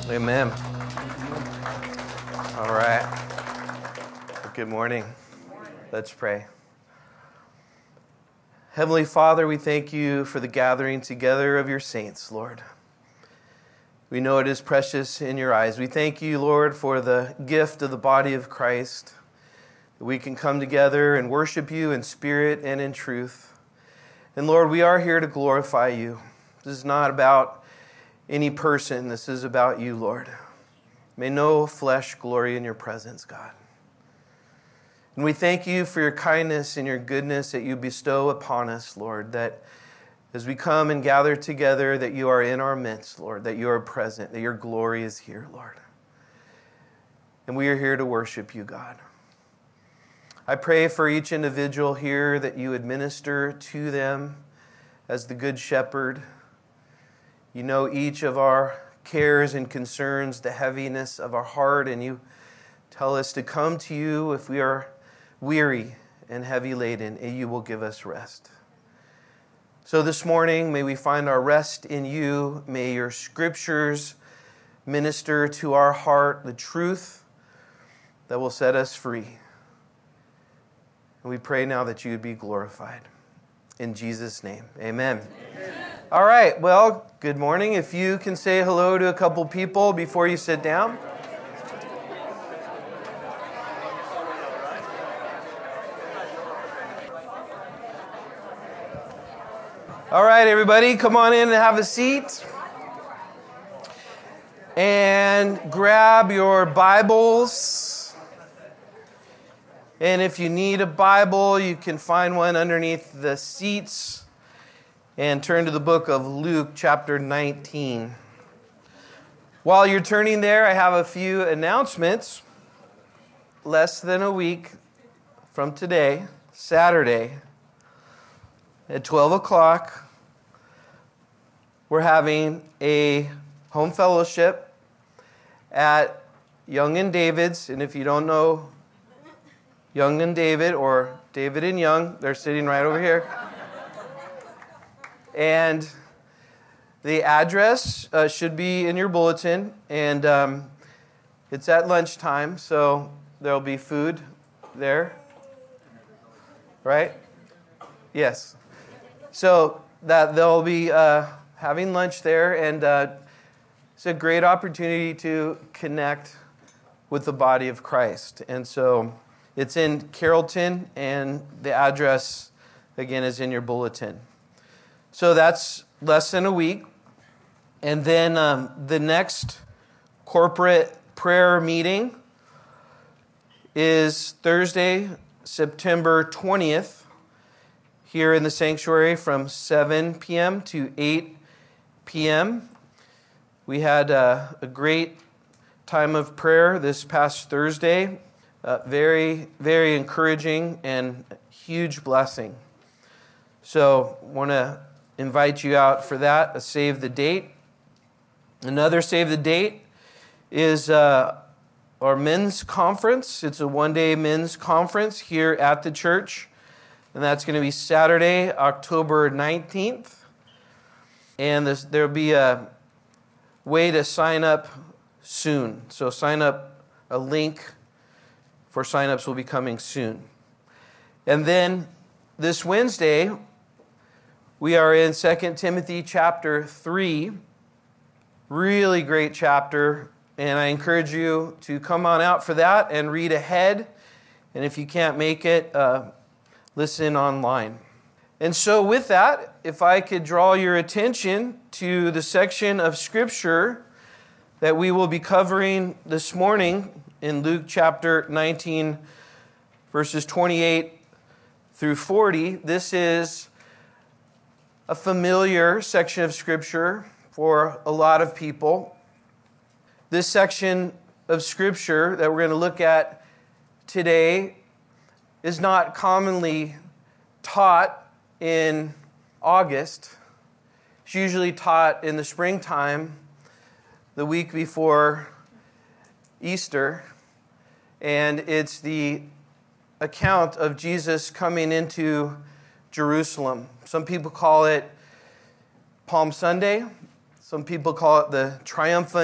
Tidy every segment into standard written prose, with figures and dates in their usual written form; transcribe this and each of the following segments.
Amen. All right. Good morning. Let's pray. Heavenly Father, we thank you for the gathering together of your saints, Lord. We know it is precious in your eyes. We thank you, Lord, for the gift of the body of Christ, that we can come together and worship you in spirit and in truth. And Lord, we are here to glorify you. This is not about any person. This is about you, Lord. May no flesh glory in your presence, God. And we thank you for your kindness and your goodness that you bestow upon us, Lord, that as we come and gather together, that you are in our midst, Lord, that you are present, that your glory is here, Lord. And we are here to worship you, God. I pray for each individual here that you administer to them as the Good Shepherd. You know each of our cares and concerns, the heaviness of our heart, and you tell us to come to you if we are weary and heavy laden, and you will give us rest. So this morning, may we find our rest in you. May your scriptures minister to our heart the truth that will set us free. And we pray now that you would be glorified. In Jesus' name, amen. All right, well, good morning. If you can say hello to a couple people before you sit down. All right, everybody, come on in and have a seat. And grab your Bibles. And if you need a Bible, you can find one underneath the seats. And turn to the book of Luke, chapter 19. While you're turning there, I have a few announcements. Less than a week from today, Saturday, at 12 o'clock, we're having a home fellowship at Young and David's. And if you don't know Young and David, or David and Young, they're sitting right over here. And the address should be in your bulletin, and it's at lunchtime, so there'll be food there, right? Yes. So that they'll be having lunch there, and it's a great opportunity to connect with the body of Christ. And so it's in Carrollton, and the address, again, is in your bulletin. So that's less than a week. And then the next corporate prayer meeting is Thursday, September 20th, here in the sanctuary from 7 p.m. to 8 p.m. We had a great time of prayer this past Thursday. Very, very encouraging and huge blessing. So want to invite you out for that, a save the date. Another save the date is our men's conference. It's a one-day men's conference here at the church. And that's going to be Saturday, October 19th. And there'll be a way to sign up soon. So sign up, a link for sign-ups will be coming soon. And then this Wednesday, we are in 2 Timothy chapter 3. Really great chapter. And I encourage you to come on out for that and read ahead. And if you can't make it, listen online. And so with that, if I could draw your attention to the section of Scripture that we will be covering this morning in Luke chapter 19, verses 28 through 40. This is a familiar section of Scripture for a lot of people. This section of Scripture that we're going to look at today is not commonly taught in August. It's usually taught in the springtime, the week before Easter. And it's the account of Jesus coming into Jerusalem. Some people call it Palm Sunday. Some people call it the triumphant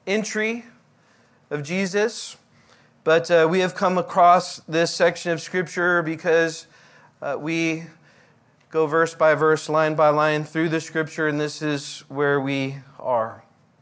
entry of Jesus, but we have come across this section of Scripture because we go verse by verse, line by line through the Scripture, and this is where we are.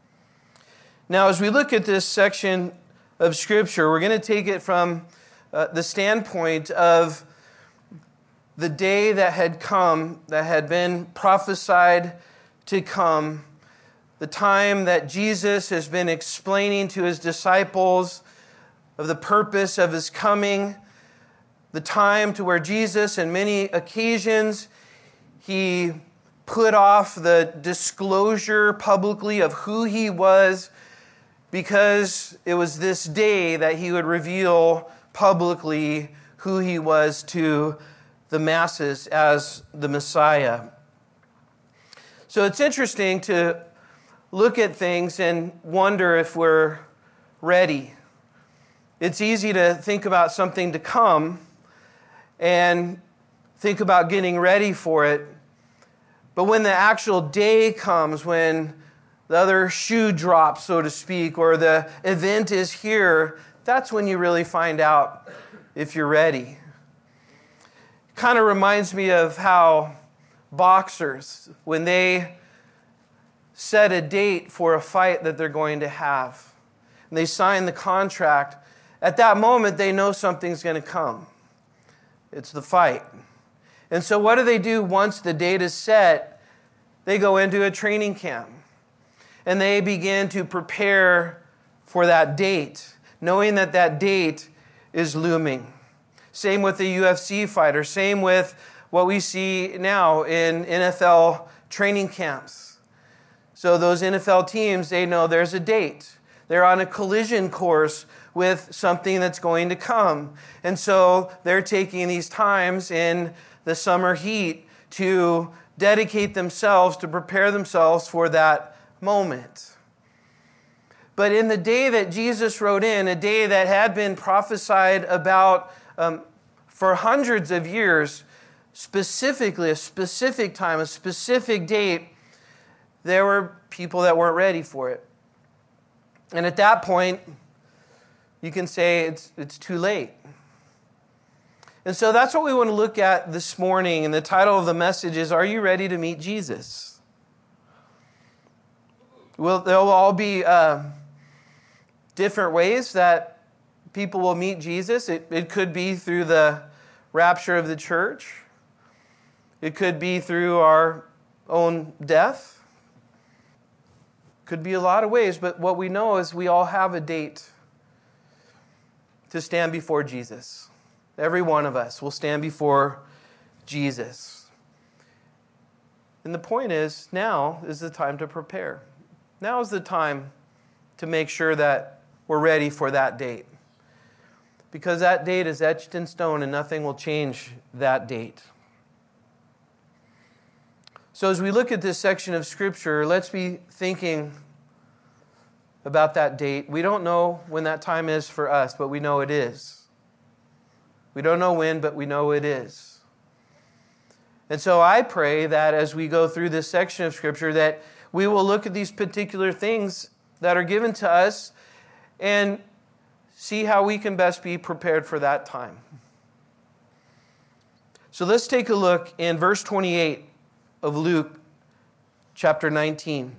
Now, as we look at this section of Scripture, we're going to take it from the standpoint of the day that had come, that had been prophesied to come, the time that Jesus has been explaining to his disciples of the purpose of his coming, the time to where Jesus, in many occasions, he put off the disclosure publicly of who he was, because it was this day that he would reveal publicly who he was to the masses as the Messiah. So it's interesting to look at things and wonder if we're ready. It's easy to think about something to come and think about getting ready for it. But when the actual day comes, when the other shoe drops, so to speak, or the event is here, that's when you really find out if you're ready. It kind of reminds me of how boxers, when they set a date for a fight that they're going to have, and they sign the contract, at that moment they know something's going to come. It's the fight. And so what do? Once the date is set, they go into a training camp. And they begin to prepare for that date, knowing that that date is looming. Same with the UFC fighter. Same with what we see now in NFL training camps. So those NFL teams, they know there's a date. They're on a collision course with something that's going to come. And so they're taking these times in the summer heat to dedicate themselves, to prepare themselves for that moment. But in the day that Jesus rode in, a day that had been prophesied about for hundreds of years, specifically a specific time, a specific date, there were people that weren't ready for it. And at that point, you can say it's too late. And so that's what we want to look at this morning. And the title of the message is, Are You Ready to Meet Jesus? Well, there will all be different ways that people will meet Jesus. It could be through the rapture of the church. It could be through our own death. Could be a lot of ways, but what we know is we all have a date to stand before Jesus. Every one of us will stand before Jesus. And the point is, now is the time to prepare. Now is the time to make sure that we're ready for that date. Because that date is etched in stone and nothing will change that date. So as we look at this section of Scripture, let's be thinking about that date. We don't know when that time is for us, but we know it is. We don't know when, but we know it is. And so I pray that as we go through this section of Scripture, that we will look at these particular things that are given to us and see how we can best be prepared for that time. So let's take a look in verse 28 of Luke chapter 19.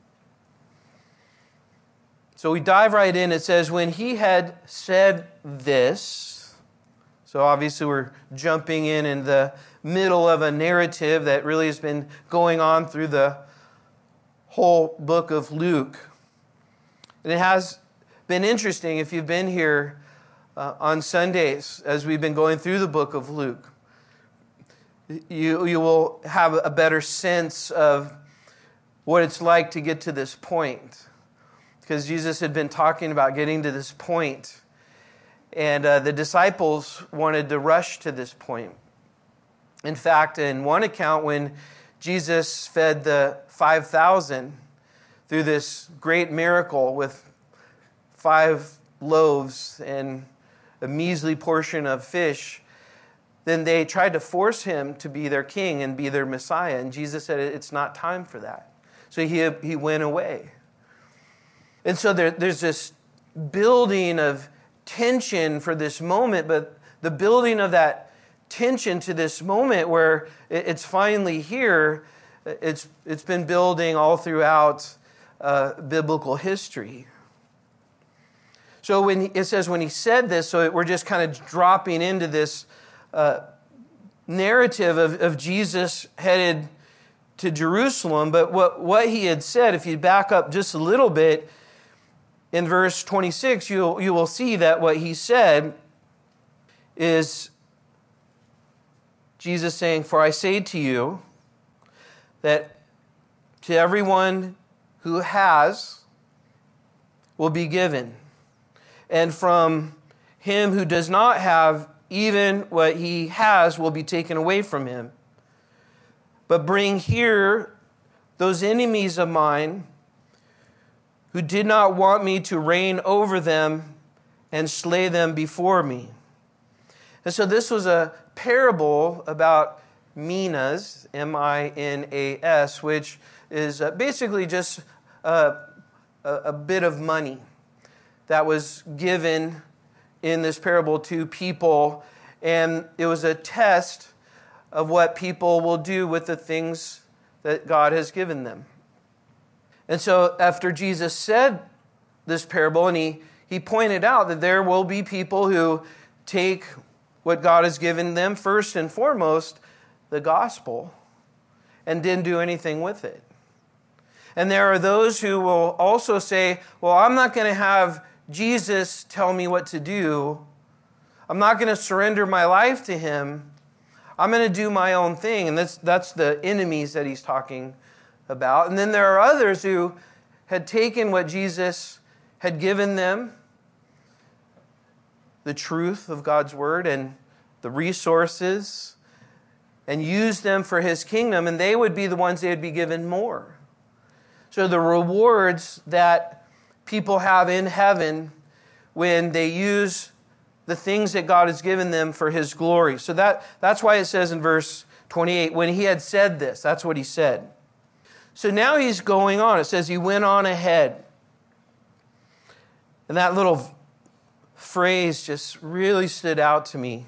So we dive right in. It says, when he had said this, so obviously we're jumping in the middle of a narrative that really has been going on through the whole book of Luke. And it has been interesting if you've been here on Sundays as we've been going through the book of Luke. You will have a better sense of what it's like to get to this point. Because Jesus had been talking about getting to this point. And the disciples wanted to rush to this point. In fact, in one account, when Jesus fed the 5,000 through this great miracle with 5 loaves and a measly portion of fish, then they tried to force him to be their king and be their Messiah. And Jesus said, it's not time for that. So he went away. And so there's this building of tension for this moment, but the building of that tension to this moment where it's finally here, it's been building all throughout biblical history. So when it says when he said this, so we're just kind of dropping into this narrative of Jesus headed to Jerusalem. But what he had said, if you back up just a little bit, in verse 26, you will see that what he said is Jesus saying, "For I say to you that to everyone who has will be given, and from him who does not have, even what he has will be taken away from him. But bring here those enemies of mine who did not want me to reign over them and slay them before me." And so this was a parable about minas, M-I-N-A-S, which is basically just a bit of money that was given in this parable to people. And it was a test of what people will do with the things that God has given them. And so after Jesus said this parable, and he pointed out that there will be people who take what God has given them, first and foremost, the gospel, and didn't do anything with it. And there are those who will also say, well, I'm not going to have Jesus tell me what to do. I'm not going to surrender my life to him. I'm going to do my own thing. And that's the enemies that he's talking about. And then there are others who had taken what Jesus had given them, the truth of God's word and the resources, and used them for his kingdom, and they would be the ones that would be given more. So the rewards that people have in heaven when they use the things that God has given them for his glory. So that's why it says in verse 28, when he had said this, that's what he said. So now he's going on. It says he went on ahead. And that little phrase just really stood out to me.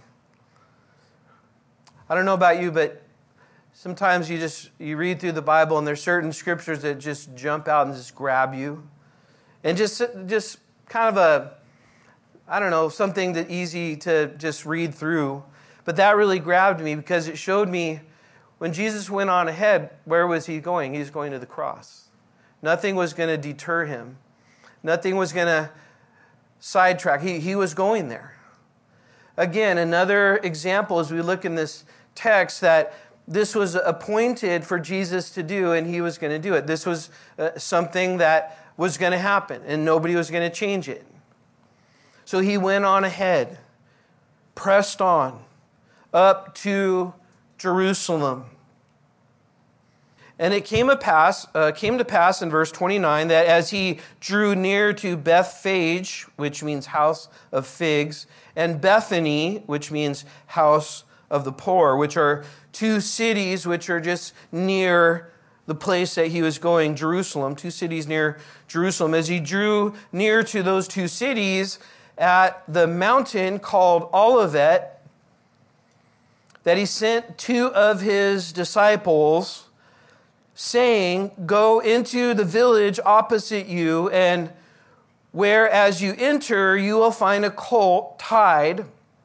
I don't know about you, but sometimes you read through the Bible and there's certain scriptures that just jump out and just grab you. And just kind of something that easy to just read through. But that really grabbed me because it showed me when Jesus went on ahead, where was he going? He was going to the cross. Nothing was going to deter him. Nothing was going to sidetrack. He was going there. Again, another example as we look in this text that this was appointed for Jesus to do and he was going to do it. This was something that was going to happen and nobody was going to change it. So he went on ahead, pressed on, up to Jerusalem. And it came to pass in verse 29 that as he drew near to Bethphage, which means house of figs, and Bethany, which means house of the poor, which are two cities which are just near the place that he was going, Jerusalem, two cities near Jerusalem. As he drew near to those two cities at the mountain called Olivet, that he sent two of his disciples, saying, "Go into the village opposite you, and where as you enter, you will find a colt tied."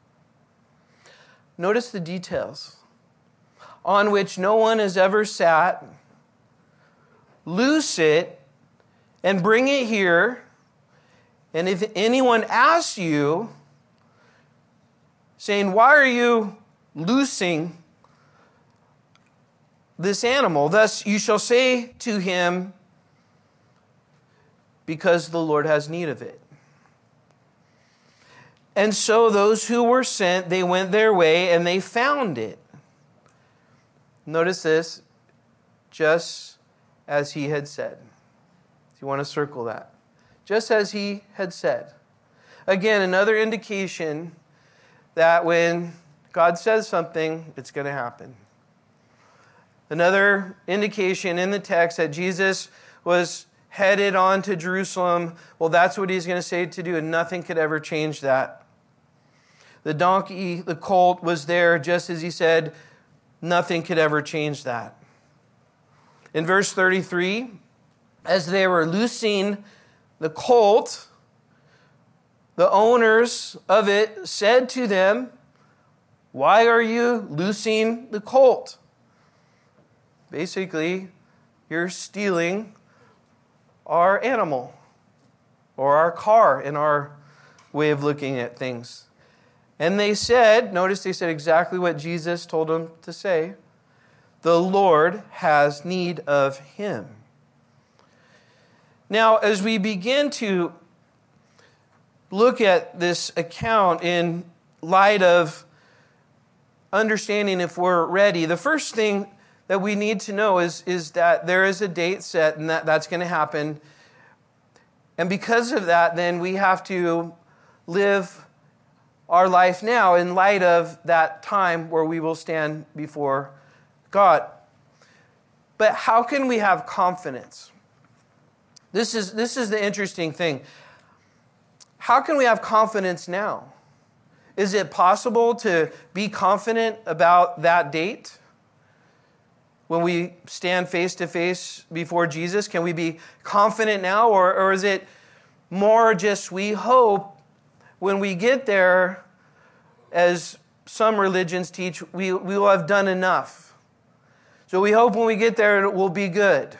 Notice the details. "On which no one has ever sat. Loose it and bring it here. And if anyone asks you, saying, 'Why are you loosing this animal?' Thus you shall say to him, 'Because the Lord has need of it.'" And so those who were sent, they went their way and they found it. Notice this, just as he had said. If you want to circle that. Just as he had said. Again, another indication that when God says something, it's going to happen. Another indication in the text that Jesus was headed on to Jerusalem. Well, that's what he's going to say to do, and nothing could ever change that. The donkey, the colt, was there just as he said. Nothing could ever change that. In verse 33, as they were loosing the colt, the owners of it said to them, "Why are you loosing the colt?" Basically, you're stealing our animal or our car in our way of looking at things. And they said, notice they said exactly what Jesus told them to say, "The Lord has need of him." Now, as we begin to look at this account in light of understanding if we're ready, the first thing that we need to know is that there is a date set and that's going to happen. And because of that, then we have to live our life now in light of that time where we will stand before God. But how can we have confidence? This is the interesting thing. How can we have confidence now? Is it possible to be confident about that date? When we stand face to face before Jesus, can we be confident now? Or is it more just we hope when we get there, as some religions teach, we will have done enough. So we hope when we get there it will be good.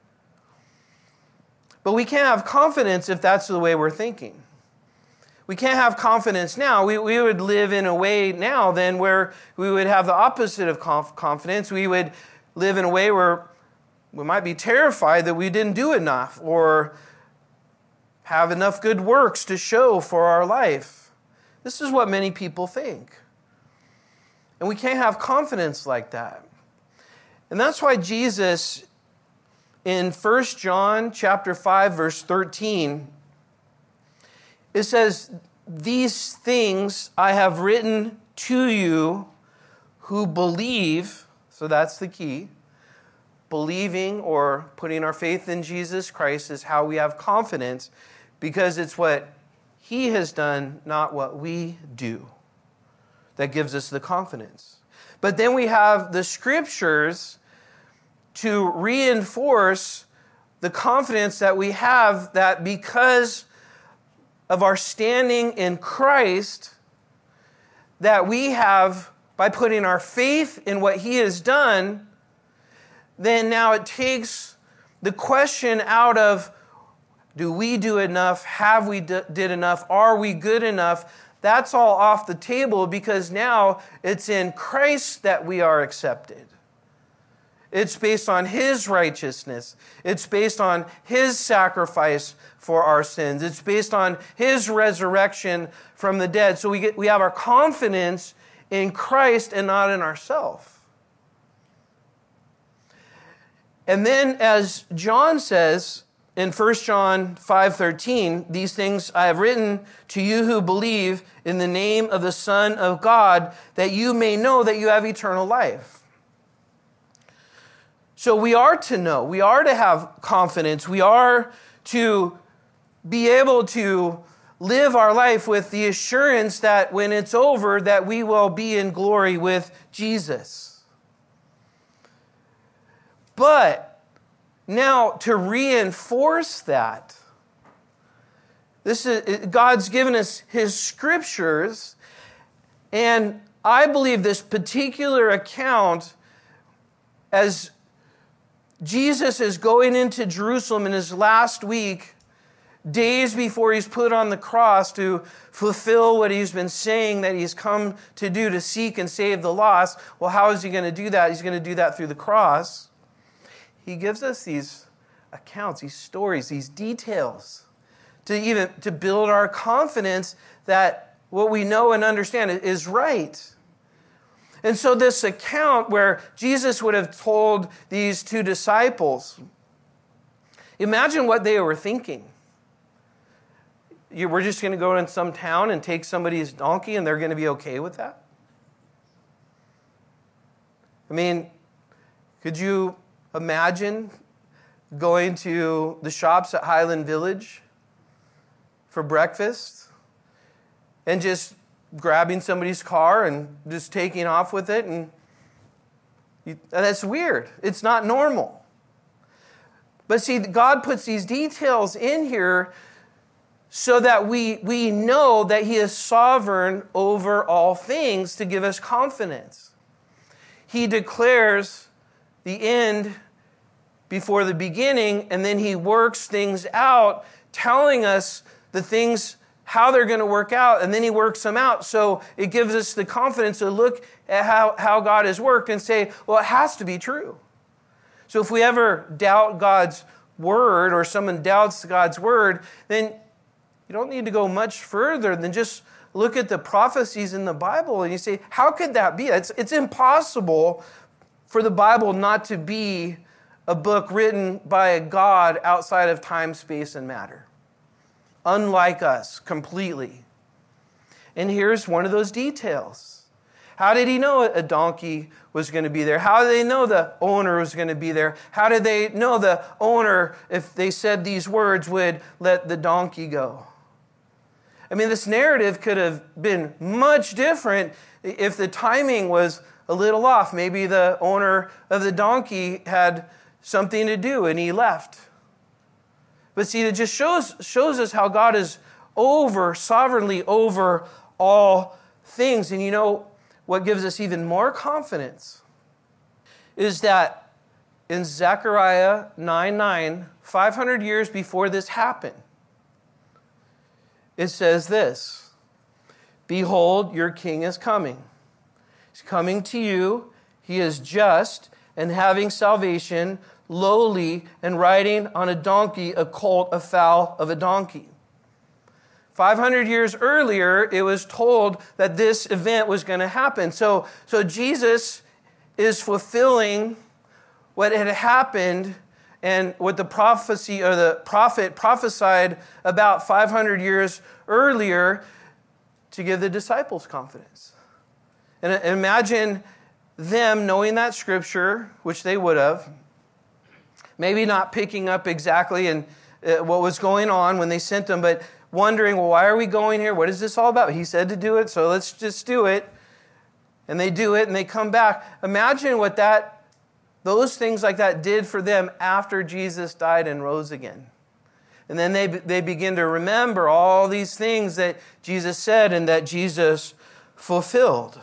But we can't have confidence if that's the way we're thinking. We can't have confidence now. We would live in a way now then where we would have the opposite of confidence. We would live in a way where we might be terrified that we didn't do enough or have enough good works to show for our life. This is what many people think. And we can't have confidence like that. And that's why Jesus, in 1 John chapter 5, verse 13, it says, "These things I have written to you who believe," so that's the key. Believing or putting our faith in Jesus Christ is how we have confidence, because it's what he has done, not what we do, that gives us the confidence. But then we have the scriptures to reinforce the confidence that we have, that because of our standing in Christ, that we have, by putting our faith in what he has done, then now it takes the question out of, do we do enough? Have we did enough? Are we good enough? That's all off the table, because now it's in Christ that we are accepted. It's based on his righteousness. It's based on his sacrifice for our sins. It's based on his resurrection from the dead. So we have our confidence in Christ and not in ourselves. And then, as John says in 1 John 5:13, "These things I have written to you who believe in the name of the Son of God, that you may know that you have eternal life." So we are to know, we are to have confidence, we are to be able to live our life with the assurance that when it's over, that we will be in glory with Jesus. But now to reinforce that, God's given us his scriptures, and I believe this particular account, as Jesus is going into Jerusalem in his last week, days before he's put on the cross to fulfill what he's been saying that he's come to do, to seek and save the lost. Well, how is he going to do that? He's going to do that through the cross. He gives us these accounts, these stories, these details to build our confidence that what we know and understand is right. And so this account where Jesus would have told these two disciples, imagine what they were thinking. We're just going to go in some town and take somebody's donkey and they're going to be okay with that? I mean, could you imagine going to the shops at Highland Village for breakfast and just grabbing somebody's car and just taking off with it. And that's weird. It's not normal. But see, God puts these details in here so that we know that He is sovereign over all things to give us confidence. He declares the end before the beginning, and then He works things out, telling us the things, how they're going to work out, and then He works them out. So it gives us the confidence to look at how God has worked and say, well, it has to be true. So if we ever doubt God's word, or someone doubts God's word, then you don't need to go much further than just look at the prophecies in the Bible and you say, how could that be? It's impossible for the Bible not to be a book written by a God outside of time, space, and matter. Unlike us, completely. And here's one of those details. How did He know a donkey was going to be there? How did they know the owner was going to be there? How did they know the owner, if they said these words, would let the donkey go? I mean, this narrative could have been much different if the timing was a little off. Maybe the owner of the donkey had something to do and he left. But see, it just shows us how God is sovereignly over all things. And you know what gives us even more confidence is that in Zechariah 9:9, 500 years before this happened, it says this: "Behold, your king is coming. He's coming to you. He is just and having salvation, lowly and riding on a donkey, a colt, a foal of a donkey." 500 years earlier, it was told that this event was going to happen. So Jesus is fulfilling what had happened and what the prophecy or the prophet prophesied about 500 years earlier to give the disciples confidence. And imagine them knowing that scripture, which they would have, maybe not picking up exactly what was going on when they sent them, but wondering, well, why are we going here? What is this all about? He said to do it, so let's just do it. And they do it, and they come back. Imagine what those things like that did for them after Jesus died and rose again. And then they begin to remember all these things that Jesus said and that Jesus fulfilled.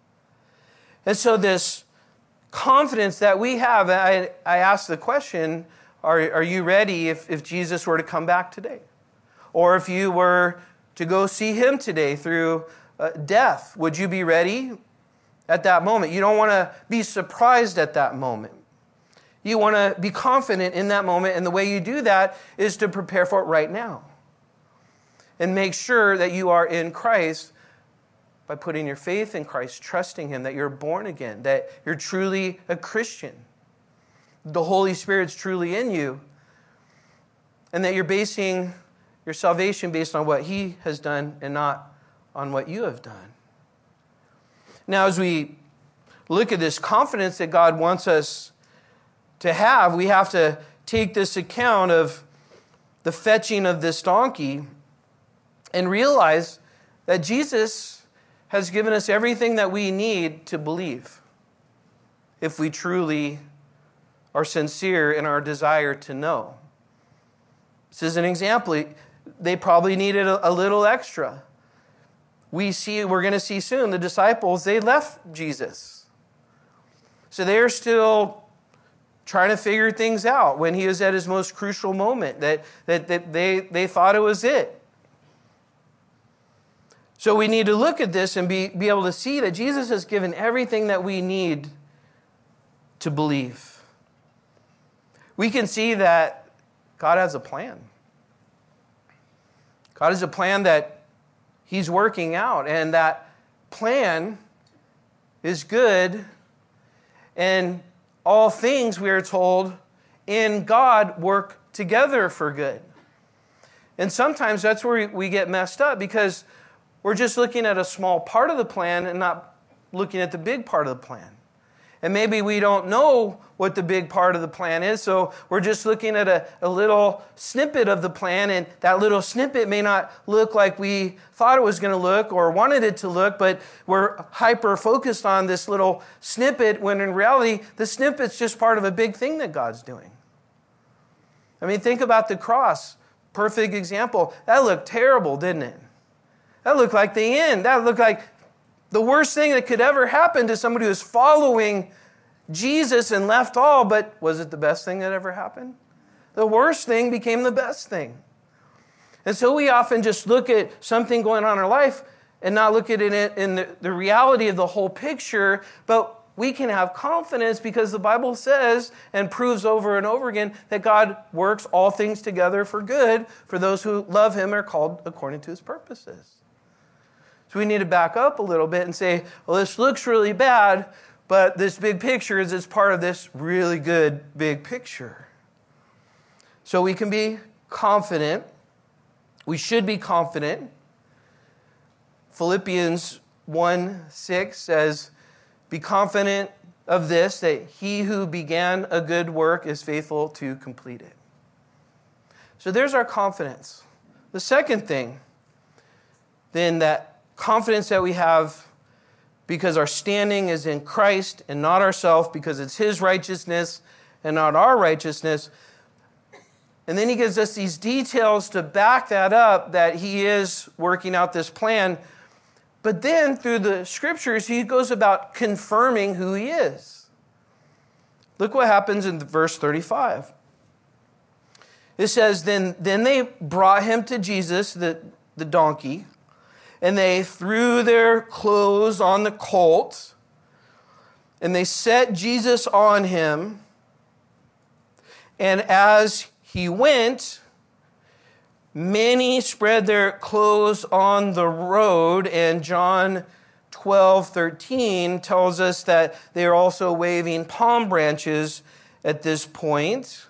And so this confidence that we have, I ask the question, are you ready if Jesus were to come back today? Or if you were to go see Him today through death, would you be ready at that moment? You don't want to be surprised at that moment. You want to be confident in that moment, and the way you do that is to prepare for it right now. And make sure that you are in Christ by putting your faith in Christ, trusting Him, that you're born again, that you're truly a Christian. The Holy Spirit's truly in you, and that you're basing your salvation based on what He has done and not on what you have done. Now, as we look at this confidence that God wants us to have, we have to take this account of the fetching of this donkey and realize that Jesus has given us everything that we need to believe if we truly are sincere in our desire to know. This is an example. They probably needed a little extra. We're going to see soon, the disciples, they left Jesus. So they're still trying to figure things out when He was at His most crucial moment, that they thought it was it. So we need to look at this and be able to see that Jesus has given everything that we need to believe. We can see that God has a plan. God has a plan that He's working out, and that plan is good, and all things, we are told, in God work together for good. And sometimes that's where we get messed up, because we're just looking at a small part of the plan and not looking at the big part of the plan. And maybe we don't know what the big part of the plan is, so we're just looking at a little snippet of the plan, and that little snippet may not look like we thought it was going to look or wanted it to look, but we're hyper-focused on this little snippet when in reality, the snippet's just part of a big thing that God's doing. I mean, think about the cross. Perfect example. That looked terrible, didn't it? That looked like the end. That looked like the worst thing that could ever happen to somebody who's following Jesus and left all, but was it the best thing that ever happened? The worst thing became the best thing. And so we often just look at something going on in our life and not look at it in the reality of the whole picture, but we can have confidence because the Bible says and proves over and over again that God works all things together for good for those who love Him and are called according to His purposes. So we need to back up a little bit and say, well, this looks really bad, but this big picture is it's part of this really good big picture. So we can be confident. We should be confident. Philippians 1:6 says, be confident of this, that he who began a good work is faithful to complete it. So there's our confidence. The second thing, then, that confidence that we have because our standing is in Christ and not ourselves, because it's His righteousness and not our righteousness. And then he gives us these details to back that up, that He is working out this plan. But then through the scriptures, He goes about confirming who He is. Look what happens in verse 35. It says, Then they brought Him to Jesus, the donkey, and they threw their clothes on the colt, and they set Jesus on him. And as He went, many spread their clothes on the road. And John 12:13 tells us that they are also waving palm branches at this point.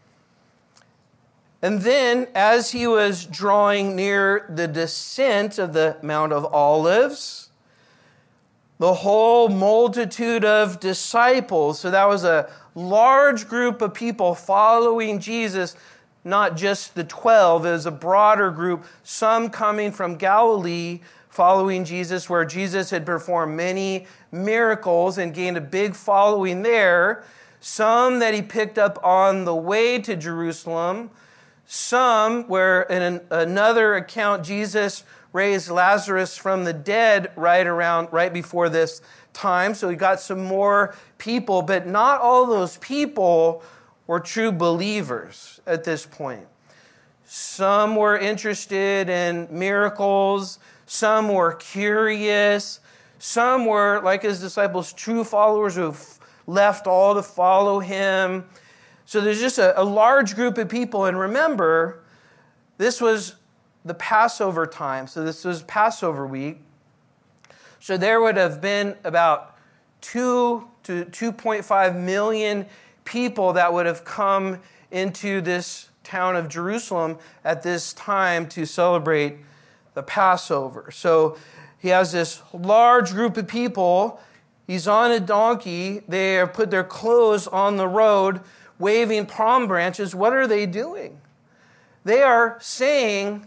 And then, as He was drawing near the descent of the Mount of Olives, the whole multitude of disciples, so that was a large group of people following Jesus, not just the 12, it was a broader group, some coming from Galilee following Jesus, where Jesus had performed many miracles and gained a big following there, some that He picked up on the way to Jerusalem, some where in another account Jesus raised Lazarus from the dead right before this time. So He got some more people, but not all those people were true believers at this point. Some were interested in miracles, some were curious, some were, like His disciples, true followers who've left all to follow Him. So there's just a large group of people. And remember, this was the Passover time. So this was Passover week. So there would have been about 2 to 2.5 million people that would have come into this town of Jerusalem at this time to celebrate the Passover. So He has this large group of people. He's on a donkey. They have put their clothes on the road, waving palm branches. What are they doing? They are saying,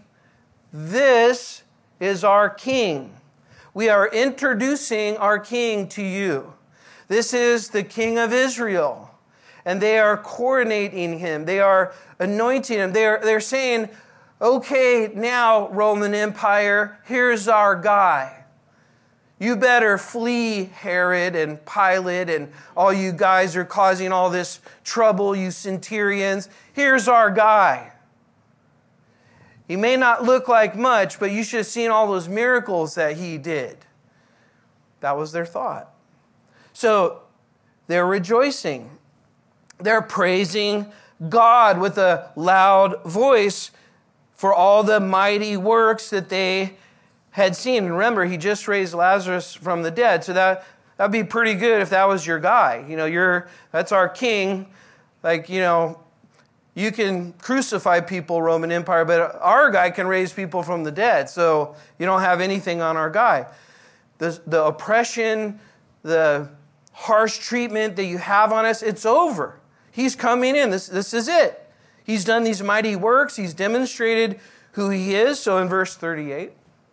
this is our King. We are introducing our King to you. This is the King of Israel. And they are coronating Him. They are anointing Him. They're saying, okay, now Roman Empire, here's our guy. You better flee, Herod and Pilate and all you guys are causing all this trouble, you centurions. Here's our guy. He may not look like much, but you should have seen all those miracles that He did. That was their thought. So they're rejoicing. They're praising God with a loud voice for all the mighty works that they had seen. And remember, He just raised Lazarus from the dead. So that'd be pretty good if that was your guy. That's our King. You can crucify people, Roman Empire, but our guy can raise people from the dead. So you don't have anything on our guy. The oppression, the harsh treatment that you have on us, it's over. He's coming in. This is it. He's done these mighty works. He's demonstrated who he is. So in verse 38,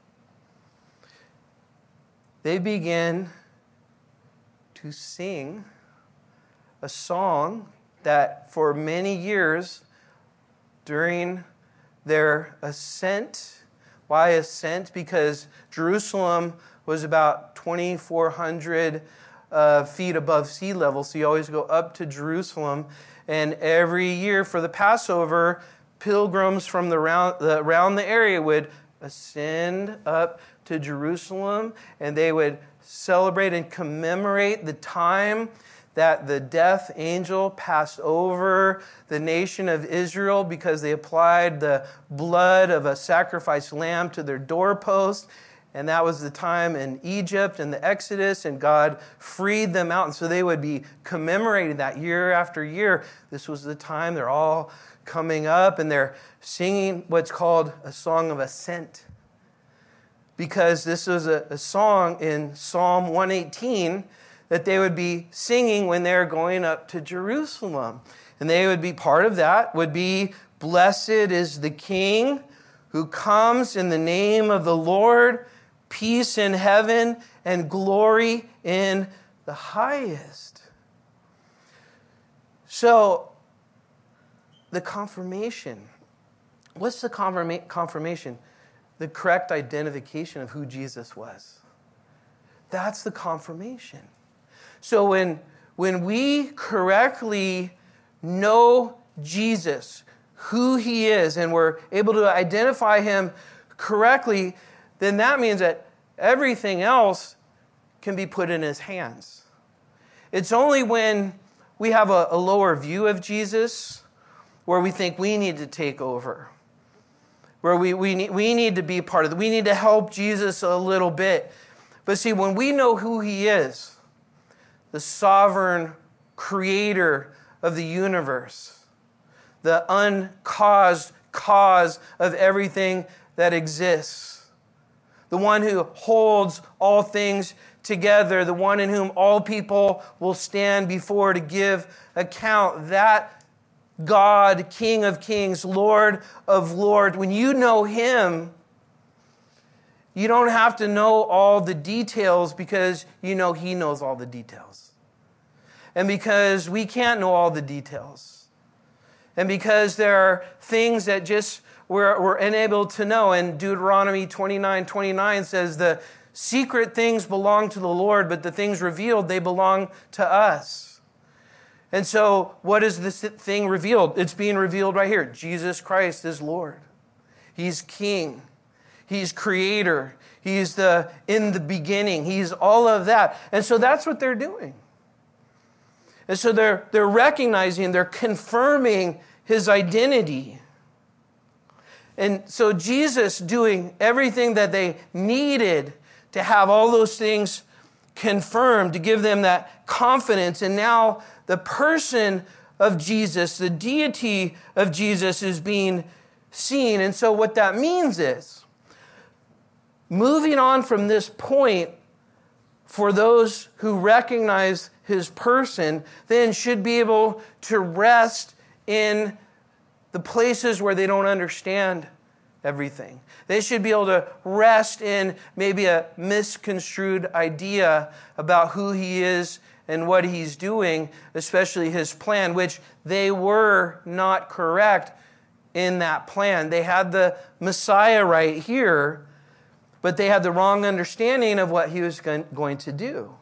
they begin to sing a song that for many years during their ascent. Why ascent? Because Jerusalem was about 2,400 feet above sea level. So you always go up to Jerusalem. And every year for the Passover, pilgrims from around the area would ascend up to Jerusalem, and they would celebrate and commemorate the time that the death angel passed over the nation of Israel because they applied the blood of a sacrificed lamb to their doorpost. And that was the time in Egypt and the Exodus, and God freed them out. And so they would be commemorating that year after year. This was the time they're all coming up and they're singing what's called a song of ascent. Because this was a song in Psalm 118 that they would be singing when they're going up to Jerusalem. And they would be, part of that would be, blessed is the King who comes in the name of the Lord, peace in heaven and glory in the highest. So, the confirmation. What's the confirmation? The correct identification of who Jesus was. That's the confirmation. So when we correctly know Jesus, who he is, and we're able to identify him correctly, then that means that everything else can be put in his hands. It's only when we have a lower view of Jesus where we think we need to take over, where we need to be a part of it. We need to help Jesus a little bit. But see, when we know who he is, the sovereign creator of the universe, the uncaused cause of everything that exists, the one who holds all things together, the one in whom all people will stand before to give account, that God, King of kings, Lord of lords, when you know him, you don't have to know all the details because you know he knows all the details. And because we can't know all the details. And because there are things that just we're unable to know. And Deuteronomy 29:29 says the secret things belong to the Lord, but the things revealed, they belong to us. And so what is this thing revealed? It's being revealed right here. Jesus Christ is Lord. He's King. He's creator. He's in the beginning. He's all of that. And so that's what they're doing. And so they're recognizing, they're confirming his identity. And so Jesus doing everything that they needed to have all those things confirmed, to give them that confidence. And now the person of Jesus, the deity of Jesus is being seen. And so what that means is, moving on from this point, for those who recognize his person, then should be able to rest in the places where they don't understand everything. They should be able to rest in maybe a misconstrued idea about who he is and what he's doing, especially his plan, which they were not correct in that plan. They had the Messiah right here, but they had the wrong understanding of what he was going to do.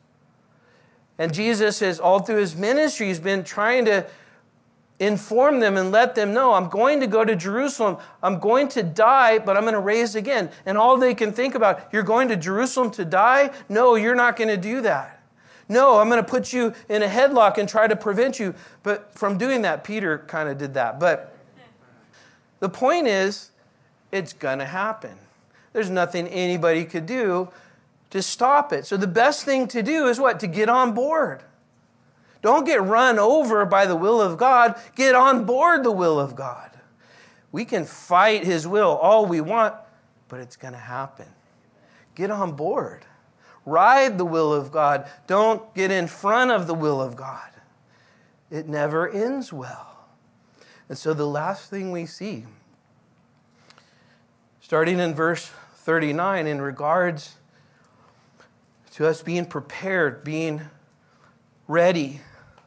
And Jesus has, all through his ministry, he's been trying to inform them and let them know, I'm going to go to Jerusalem. I'm going to die, but I'm going to raise again. And all they can think about, you're going to Jerusalem to die? No, you're not going to do that. No, I'm going to put you in a headlock and try to prevent you. But from doing that, Peter kind of did that. But the point is, it's going to happen. There's nothing anybody could do to stop it. So the best thing to do is what? To get on board. Don't get run over by the will of God. Get on board the will of God. We can fight his will all we want, but it's going to happen. Get on board. ride the will of God. Don't get in front of the will of God. It never ends well. And so the last thing we see, starting in verse 39, in regards to us being prepared, being ready,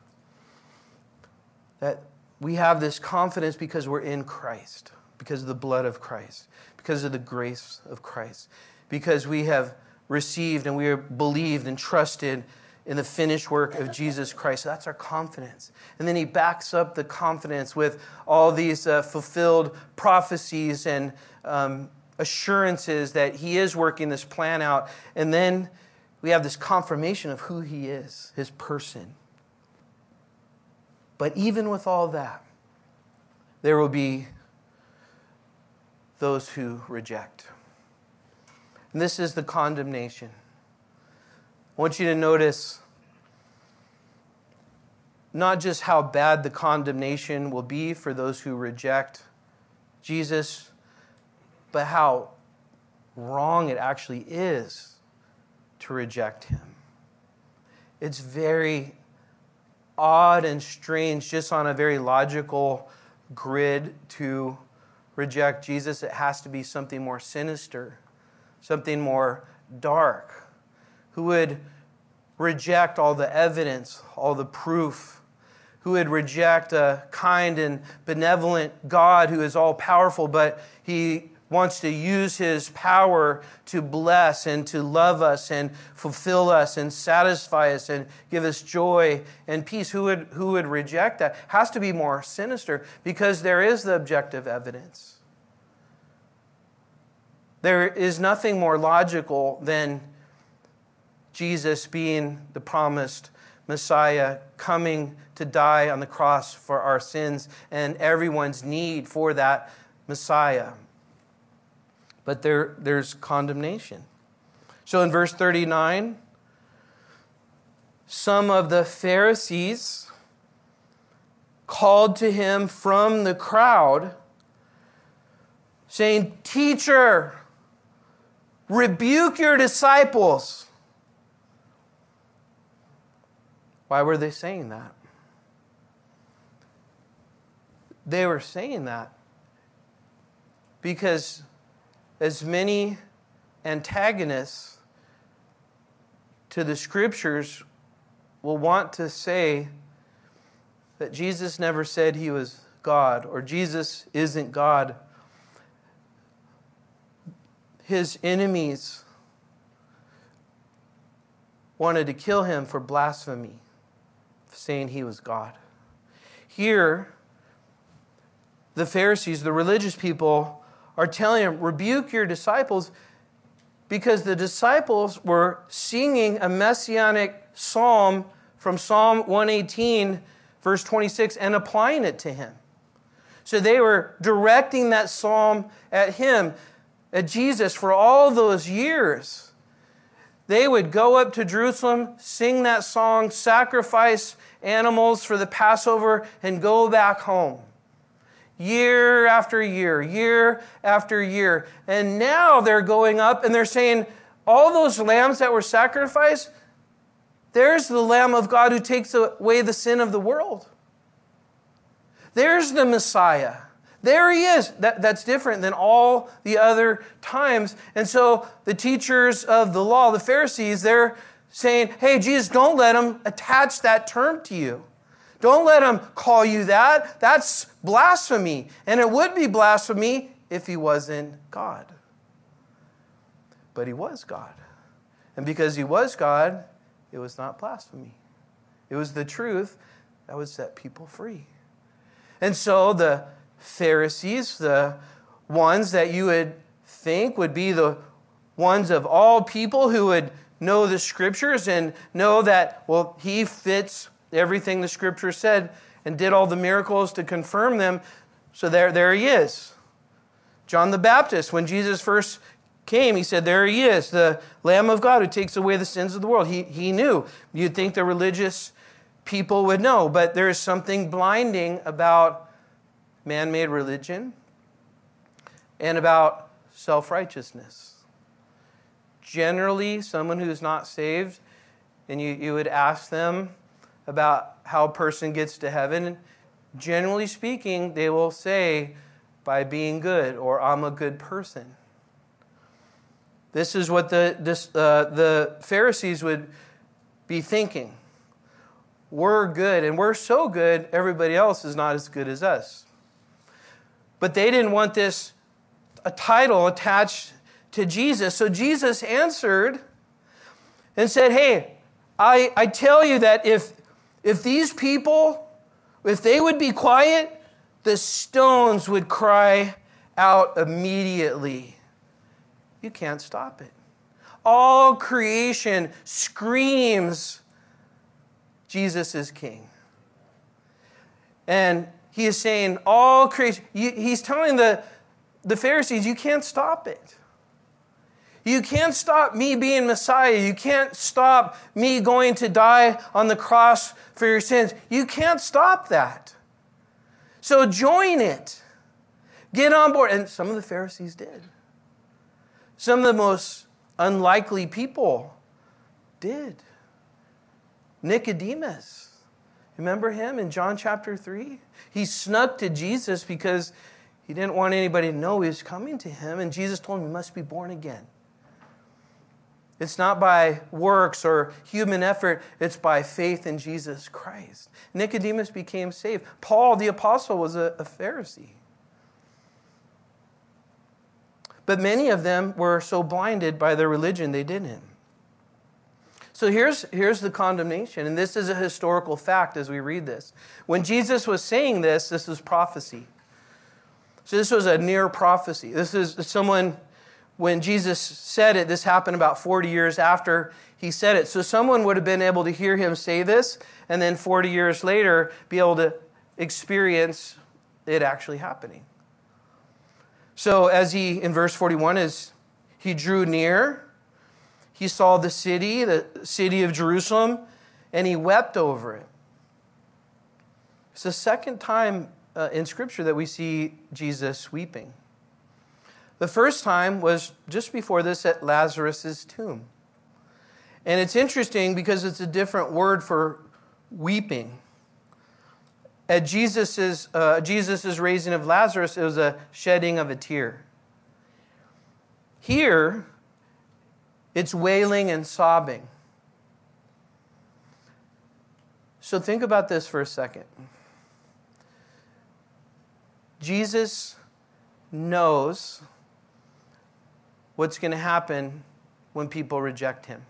that we have this confidence because we're in Christ, because of the blood of Christ, because of the grace of Christ, because we have received and we are believed and trusted in the finished work of Jesus Christ. That's our confidence. And then he backs up the confidence with all these fulfilled prophecies and assurances that he is working this plan out. And then we have this confirmation of who he is, his person. But even with all that, there will be those who reject. And this is the condemnation. I want you to notice not just how bad the condemnation will be for those who reject Jesus, but how wrong it actually is to reject him. It's very odd and strange, just on a very logical grid, to reject Jesus. It has to be something more sinister, something more dark. Who would reject all the evidence, all the proof? Who would reject a kind and benevolent God who is all-powerful, but he wants to use his power to bless and to love us and fulfill us and satisfy us and give us joy and peace? Who would reject that? Has to be more sinister, because there is the objective evidence. There is nothing more logical than Jesus being the promised Messiah, coming to die on the cross for our sins and everyone's need for that Messiah. But there's condemnation. So in verse 39, some of the Pharisees called to him from the crowd, saying, "Teacher, rebuke your disciples." Why were they saying that? They were saying that because as many antagonists to the Scriptures will want to say that Jesus never said he was God, or Jesus isn't God. His enemies wanted to kill him for blasphemy, saying he was God. Here, the Pharisees, the religious people, are telling him, rebuke your disciples, because the disciples were singing a messianic psalm from Psalm 118, verse 26, and applying it to him. So they were directing that psalm at him, at Jesus, for all those years. They would go up to Jerusalem, sing that song, sacrifice animals for the Passover, and go back home. Year after year, year after year. And now they're going up and they're saying, all those lambs that were sacrificed, there's the Lamb of God who takes away the sin of the world. There's the Messiah. There he is. That's different than all the other times. And so the teachers of the law, the Pharisees, they're saying, hey, Jesus, don't let him attach that term to you. Don't let him call you that. That's blasphemy. And it would be blasphemy if he wasn't God. But he was God. And because he was God, it was not blasphemy. It was the truth that would set people free. And so the Pharisees, the ones that you would think would be the ones of all people who would know the Scriptures and know that, well, he fits everything the Scripture said and did all the miracles to confirm them. So there he is. John the Baptist, when Jesus first came, he said, there he is, the Lamb of God who takes away the sins of the world. He knew. You'd think the religious people would know, but there is something blinding about man-made religion and about self-righteousness. generally, someone who's not saved, and you would ask them about how a person gets to heaven, generally speaking, they will say, by being good, or I'm a good person. This is what the Pharisees would be thinking. We're good, and we're so good, everybody else is not as good as us. But they didn't want a title attached to Jesus. So Jesus answered and said, hey, I tell you that if these people, if they would be quiet, the stones would cry out immediately. You can't stop it. All creation screams, Jesus is King. And he is saying, all creation, he's telling the Pharisees, you can't stop it. You can't stop me being Messiah. You can't stop me going to die on the cross for your sins. You can't stop that. So join it. Get on board. And some of the Pharisees did. Some of the most unlikely people did. Nicodemus. Remember him in John chapter 3? He snuck to Jesus because he didn't want anybody to know he was coming to him. And Jesus told him he must be born again. It's not by works or human effort. It's by faith in Jesus Christ. Nicodemus became saved. Paul, the apostle, was a Pharisee. But many of them were so blinded by their religion, they didn't. So here's the condemnation. And this is a historical fact as we read this. When Jesus was saying this was prophecy. So this was a near prophecy. This is someone... When Jesus said it, this happened about 40 years after he said it. So someone would have been able to hear him say this, and then 40 years later be able to experience it actually happening. So as in verse 41, as he drew near, he saw the city of Jerusalem, and he wept over it. It's the second time in Scripture that we see Jesus weeping. The first time was just before this at Lazarus' tomb. And it's interesting because it's a different word for weeping. At Jesus' raising of Lazarus, it was a shedding of a tear. Here, it's wailing and sobbing. So think about this for a second. Jesus knows what's going to happen when people reject him.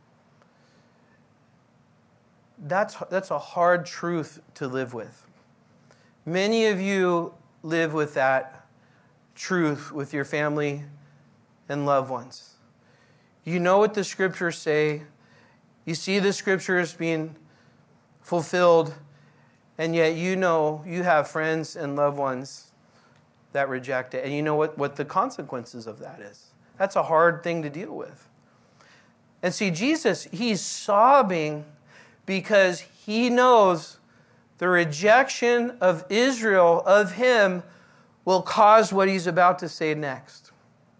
That's a hard truth to live with. Many of you live with that truth with your family and loved ones. You know what the Scriptures say. You see the Scriptures being fulfilled, and yet you know you have friends and loved ones that reject it. And you know what the consequences of that is. That's a hard thing to deal with. And see, Jesus, he's sobbing because he knows the rejection of Israel, of him, will cause what he's about to say next.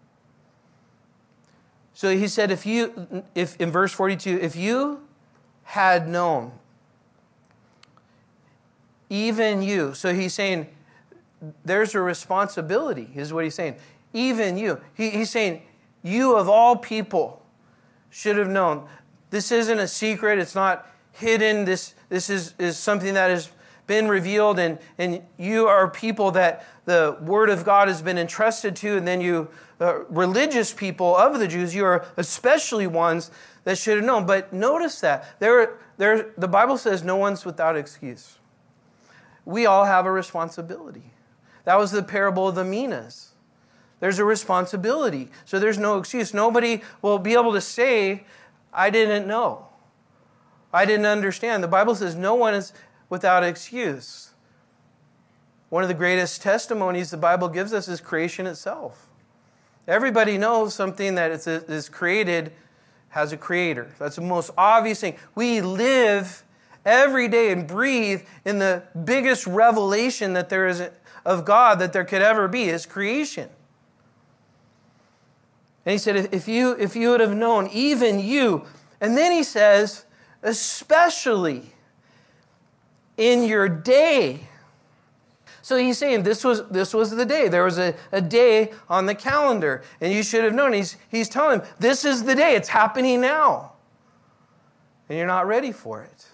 So he said, if in verse 42, if you had known, even you. So he's saying, there's a responsibility, is what he's saying. Even you. He's saying, you of all people should have known. This isn't a secret. It's not hidden. This is something that has been revealed, and you are people that the Word of God has been entrusted to, and then you, religious people of the Jews, you are especially ones that should have known. But notice that. The Bible says no one's without excuse. We all have a responsibility. That was the parable of the minas. There's a responsibility. So there's no excuse. Nobody will be able to say, I didn't know. I didn't understand. The Bible says no one is without excuse. One of the greatest testimonies the Bible gives us is creation itself. Everybody knows something that is created has a creator. That's the most obvious thing. We live every day and breathe in the biggest revelation that there is of God that there could ever be, is creation. And he said, if you would have known, even you. And then he says, especially in your day. So he's saying this was the day. There was a day on the calendar, and you should have known. He's telling him, this is the day. It's happening now. And you're not ready for it.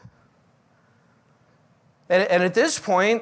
And at this point,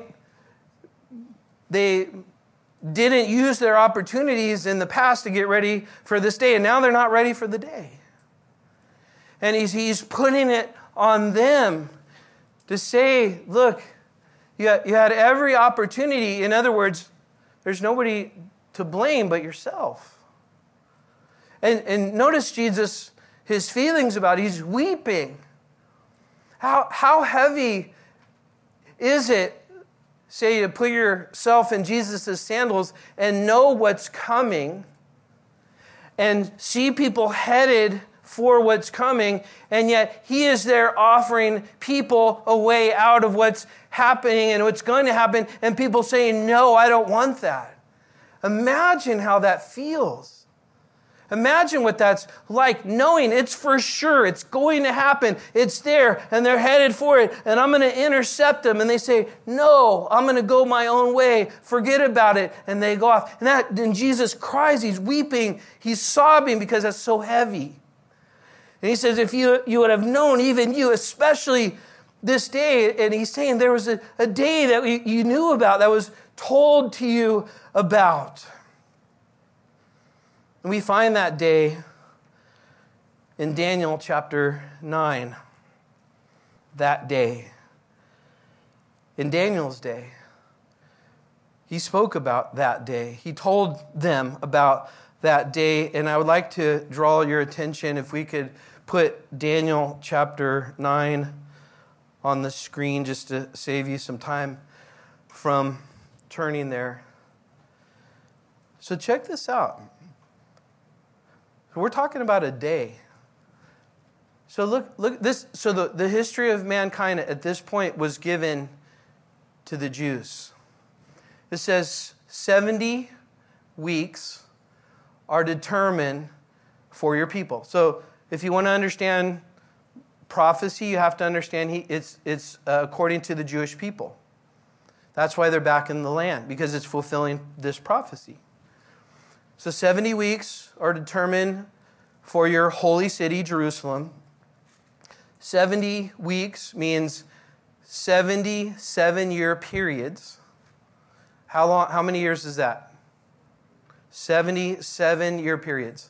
they didn't use their opportunities in the past to get ready for this day, and now they're not ready for the day. And he's putting it on them to say, look, you had every opportunity. In other words, there's nobody to blame but yourself. And notice Jesus, his feelings about it, he's weeping. How heavy is it, say, to put yourself in Jesus' sandals and know what's coming and see people headed for what's coming, and yet he is there offering people a way out of what's happening and what's going to happen, and people saying, no, I don't want that. Imagine how that feels. Imagine what that's like, knowing it's for sure, it's going to happen, it's there, and they're headed for it, and I'm going to intercept them, and they say, no, I'm going to go my own way, forget about it, and they go off. And Jesus cries, he's weeping, he's sobbing because that's so heavy. And he says, if you would have known, even you, especially this day, and he's saying there was a day that you knew about, that was told to you about. And we find that day in Daniel chapter 9. That day. In Daniel's day, he spoke about that day. He told them about that day. And I would like to draw your attention, if we could put Daniel chapter 9 on the screen just to save you some time from turning there. So check this out. We're talking about a day. So look this. So the history of mankind at this point was given to the Jews. It says 70 weeks are determined for your people. So if you want to understand prophecy, you have to understand it's according to the Jewish people. That's why they're back in the land, because it's fulfilling this prophecy. So 70 weeks are determined for your holy city, Jerusalem. 70 weeks means 70 7-year periods. How many years is that? 70 7-year periods.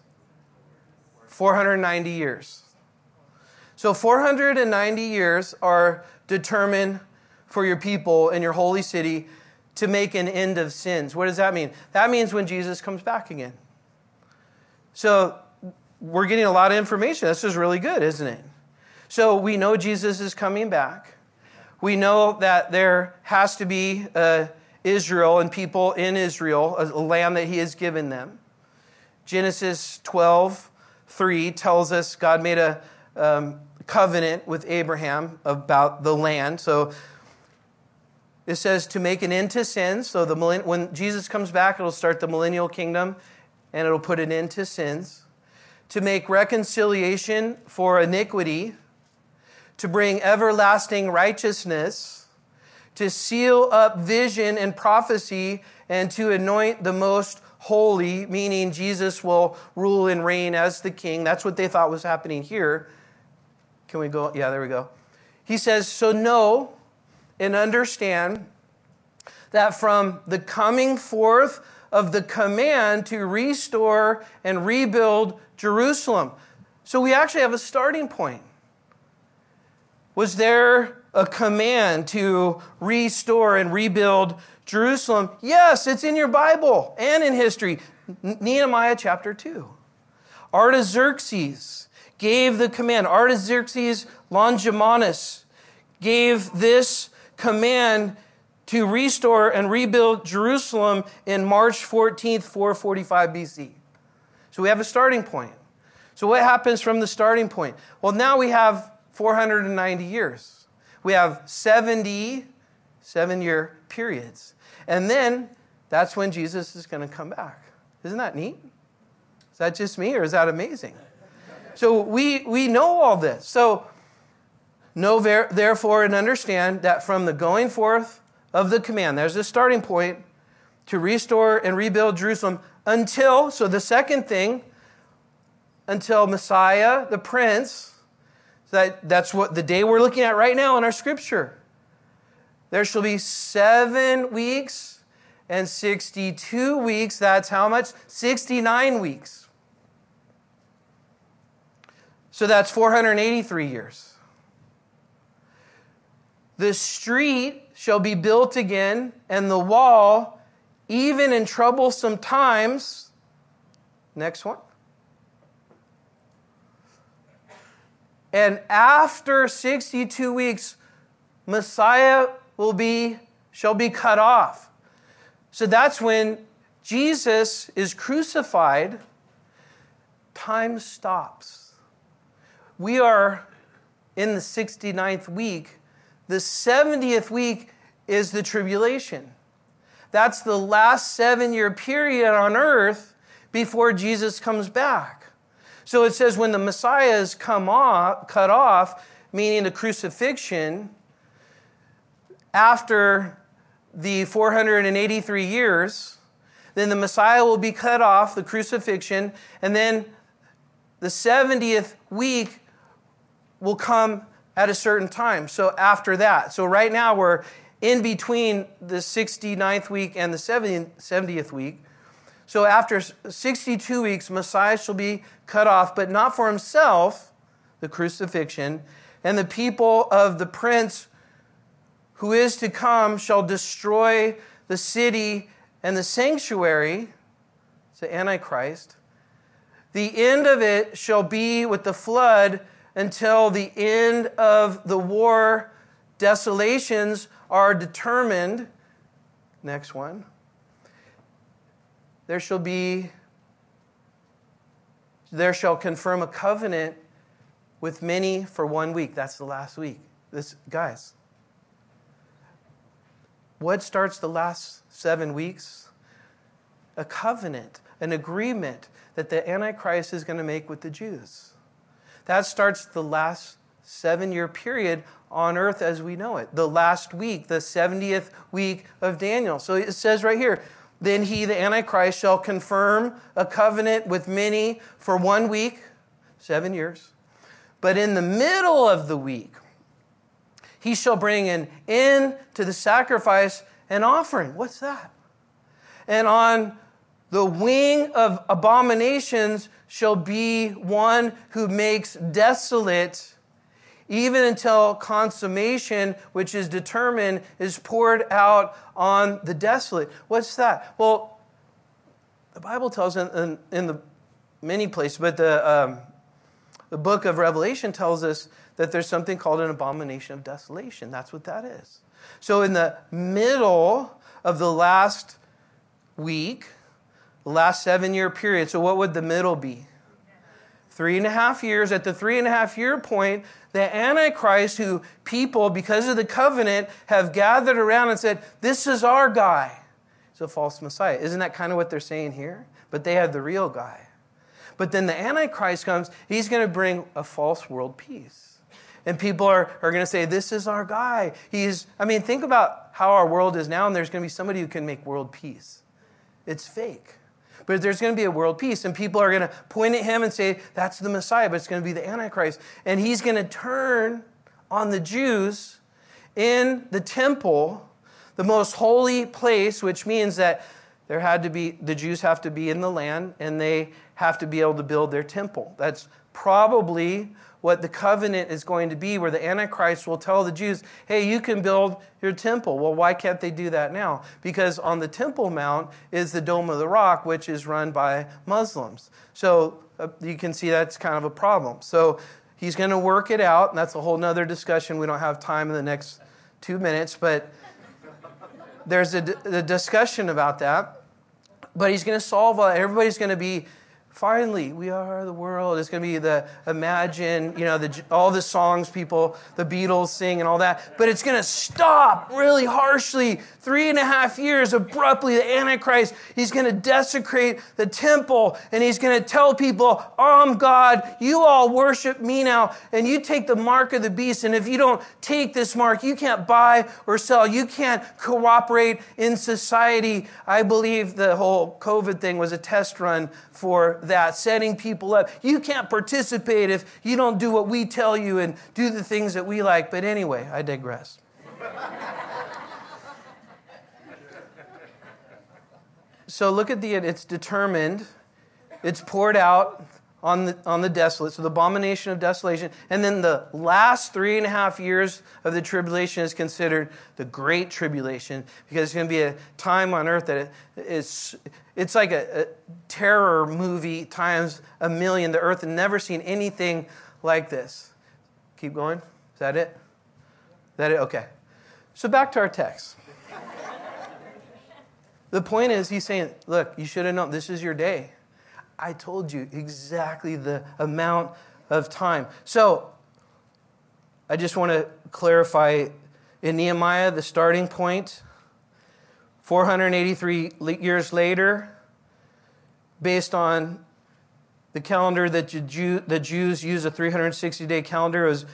490 years. So 490 years are determined for your people in your holy city to make an end of sins. What does that mean? That means when Jesus comes back again. So we're getting a lot of information. This is really good, isn't it? So we know Jesus is coming back. We know that there has to be Israel and people in Israel, a land that he has given them. Genesis 12:3 tells us God made a covenant with Abraham about the land. So it says to make an end to sins. So when Jesus comes back, it'll start the millennial kingdom, and it'll put an end to sins. To make reconciliation for iniquity. To bring everlasting righteousness. To seal up vision and prophecy, and to anoint the most holy, meaning Jesus will rule and reign as the king. That's what they thought was happening here. Can we go? Yeah, there we go. He says, so know and understand that from the coming forth of the command to restore and rebuild Jerusalem. So we actually have a starting point. Was there a command to restore and rebuild Jerusalem? Yes, it's in your Bible and in history. Nehemiah chapter 2. Artaxerxes gave the command. Artaxerxes Longimanus gave this command to restore and rebuild Jerusalem in March 14th, 445 BC. So we have a starting point. So what happens from the starting point? Well, now we have 490 years. We have 70 7-year periods. And then that's when Jesus is going to come back. Isn't that neat? Is that just me or is that amazing? So we know all this. So know therefore and understand that from the going forth of the command, there's a starting point to restore and rebuild Jerusalem until, so the second thing, until Messiah, the Prince, that's what the day we're looking at right now in our scripture. There shall be 7 weeks and 62 weeks. That's how much? 69 weeks. So that's 483 years. The street shall be built again, and the wall, even in troublesome times. Next one. And after 62 weeks, Messiah shall be cut off. So that's when Jesus is crucified. Time stops. We are in the 69th week. The 70th week is the tribulation. That's the last 7-year period on earth before Jesus comes back. So it says when the Messiah is cut off, meaning the crucifixion, after the 483 years, then the Messiah will be cut off, the crucifixion, and then the 70th week will come at a certain time. So after that. So right now we're in between the 69th week and the 70th week. So after 62 weeks, Messiah shall be cut off, but not for himself, the crucifixion, and the people of the Prince who is to come shall destroy the city and the sanctuary, it's the Antichrist. The end of it shall be with the flood until the end of the war. Desolations are determined. Next one. There shall confirm a covenant with many for 1 week. That's the last week. Guys, what starts the last 7 weeks? A covenant, an agreement that the Antichrist is going to make with the Jews. That starts the last 7-year period on earth as we know it. The last week, the 70th week of Daniel. So it says right here, then he, the Antichrist, shall confirm a covenant with many for 1 week, 7 years. But in the middle of the week, he shall bring an end to the sacrifice and offering. What's that? And on the wing of abominations shall be one who makes desolate, even until consummation, which is determined, is poured out on the desolate. What's that? Well, the Bible tells in the many places, but the book of Revelation tells us that there's something called an abomination of desolation. That's what that is. So in the middle of the last week, the last 7-year period, so what would the middle be? 3.5 years. At the 3.5-year point, the Antichrist, who people, because of the covenant, have gathered around and said, this is our guy. He's a false Messiah. Isn't that kind of what they're saying here? But they have the real guy. But then the Antichrist comes, he's going to bring a false world peace. And people are going to say, this is our guy. Think about how our world is now, and there's going to be somebody who can make world peace. It's fake. But there's going to be a world peace, and people are going to point at him and say, that's the Messiah, but it's going to be the Antichrist. And he's going to turn on the Jews in the temple, the most holy place, which means that the Jews have to be in the land, and they have to be able to build their temple. That's probably what the covenant is going to be, where the Antichrist will tell the Jews, hey, you can build your temple. Well, why can't they do that now? Because on the Temple Mount is the Dome of the Rock, which is run by Muslims. So you can see that's kind of a problem. So he's going to work it out, and that's a whole other discussion. We don't have time in the next 2 minutes, but there's a discussion about that. But he's going to solve everybody's going to be Finally, we are the world. It's going to be the Imagine, all the songs people, the Beatles sing and all that. But it's going to stop really harshly. 3.5 years abruptly, the Antichrist, he's going to desecrate the temple. And he's going to tell people, I'm God. You all worship me now. And you take the mark of the beast. And if you don't take this mark, you can't buy or sell. You can't cooperate in society. I believe the whole COVID thing was a test run for that, setting people up. You can't participate if you don't do what we tell you and do the things that we like. But anyway, I digress. So look at it's determined, it's poured out on the desolate, so the abomination of desolation. And then the last 3.5 years of the tribulation is considered the Great Tribulation, because it's going to be a time on earth that it's like a terror movie times a million. The earth had never seen anything like this. Keep going. Is that it? Is that it? Okay. So back to our text. The point is, he's saying, look, you should have known this is your day. I told you exactly the amount of time. So I just want to clarify, in Nehemiah, the starting point, 483 years later, based on the calendar that the Jews use, a 360-day calendar, it was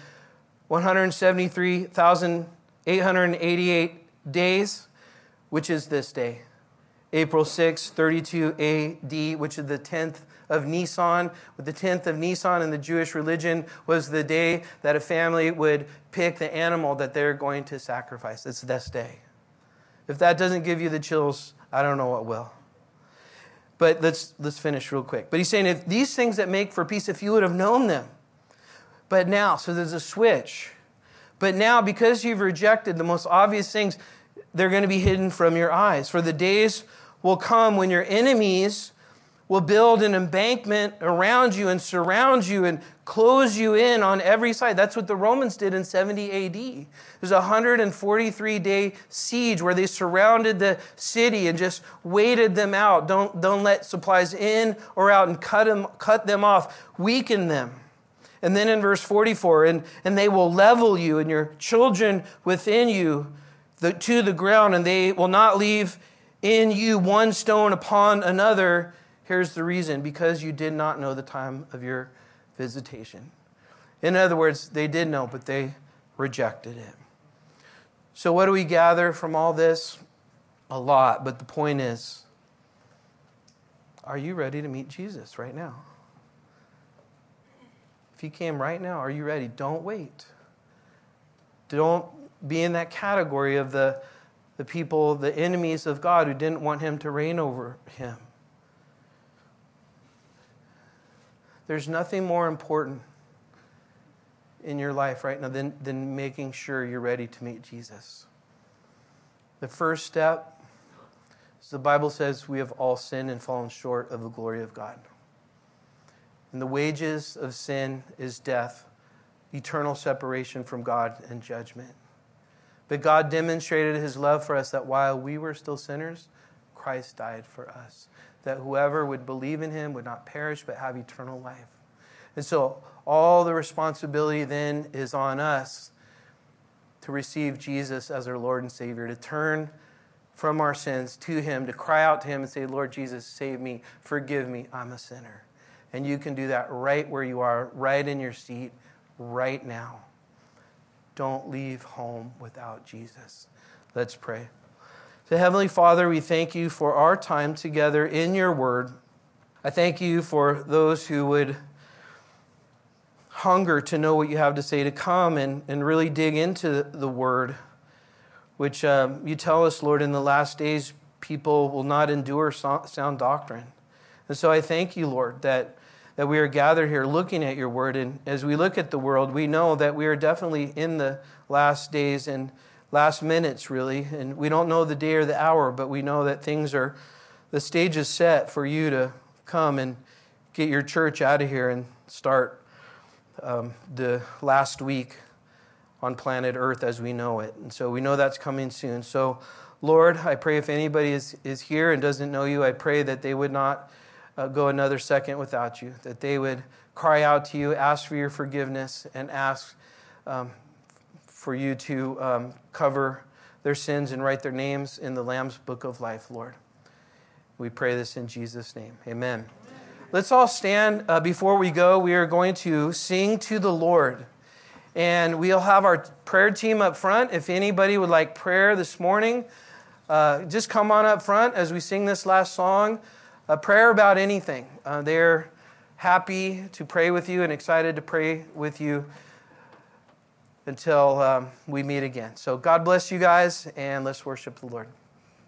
173,888 days, which is this day. April 6, 32 AD, which is the 10th of Nisan. With the 10th of Nisan in the Jewish religion was the day that a family would pick the animal that they're going to sacrifice. It's this day. If that doesn't give you the chills, I don't know what will. But let's finish real quick. But he's saying, if these things that make for peace, if you would have known them. But now, so there's a switch. But now, because you've rejected the most obvious things, they're going to be hidden from your eyes. For the days will come when your enemies will build an embankment around you and surround you and close you in on every side. That's what the Romans did in 70 AD. There's a 143-day siege where they surrounded the city and just waited them out. Don't let supplies in or out, and cut them off, weaken them. And then in verse 44, and they will level you and your children within you to the ground, and they will not leave in you one stone upon another. Here's the reason: because you did not know the time of your visitation. In other words, they did know, but they rejected it. So what do we gather from all this? A lot, but the point is, are you ready to meet Jesus right now? If he came right now, are you ready? Don't wait. Don't be in that category of the people, the enemies of God, who didn't want him to reign over him. There's nothing more important in your life right now than making sure you're ready to meet Jesus. The first step, as the Bible says, we have all sinned and fallen short of the glory of God. And the wages of sin is death, eternal separation from God and judgment. But God demonstrated his love for us, that while we were still sinners, Christ died for us, that whoever would believe in him would not perish but have eternal life. And so all the responsibility then is on us to receive Jesus as our Lord and Savior, to turn from our sins to him, to cry out to him and say, Lord Jesus, save me, forgive me, I'm a sinner. And you can do that right where you are, right in your seat, right now. Don't leave home without Jesus. Let's pray. So Heavenly Father, we thank you for our time together in your word. I thank you for those who would hunger to know what you have to say, to come and really dig into the word, which you tell us, Lord, in the last days, people will not endure sound doctrine. And so I thank you, Lord, that we are gathered here looking at your word. And as we look at the world, we know that we are definitely in the last days and last minutes, really. And we don't know the day or the hour, but we know that the stage is set for you to come and get your church out of here and start the last week on planet Earth as we know it. And so we know that's coming soon. So, Lord, I pray if anybody is here and doesn't know you, I pray that they would not go another second without you, that they would cry out to you, ask for your forgiveness, and ask for you to cover their sins and write their names in the Lamb's Book of Life, Lord. We pray this in Jesus' name. Amen. Let's all stand. Before we go, we are going to sing to the Lord. And we'll have our prayer team up front. If anybody would like prayer this morning, just come on up front as we sing this last song. A prayer about anything. They're happy to pray with you and excited to pray with you until we meet again. So God bless you guys, and let's worship the Lord.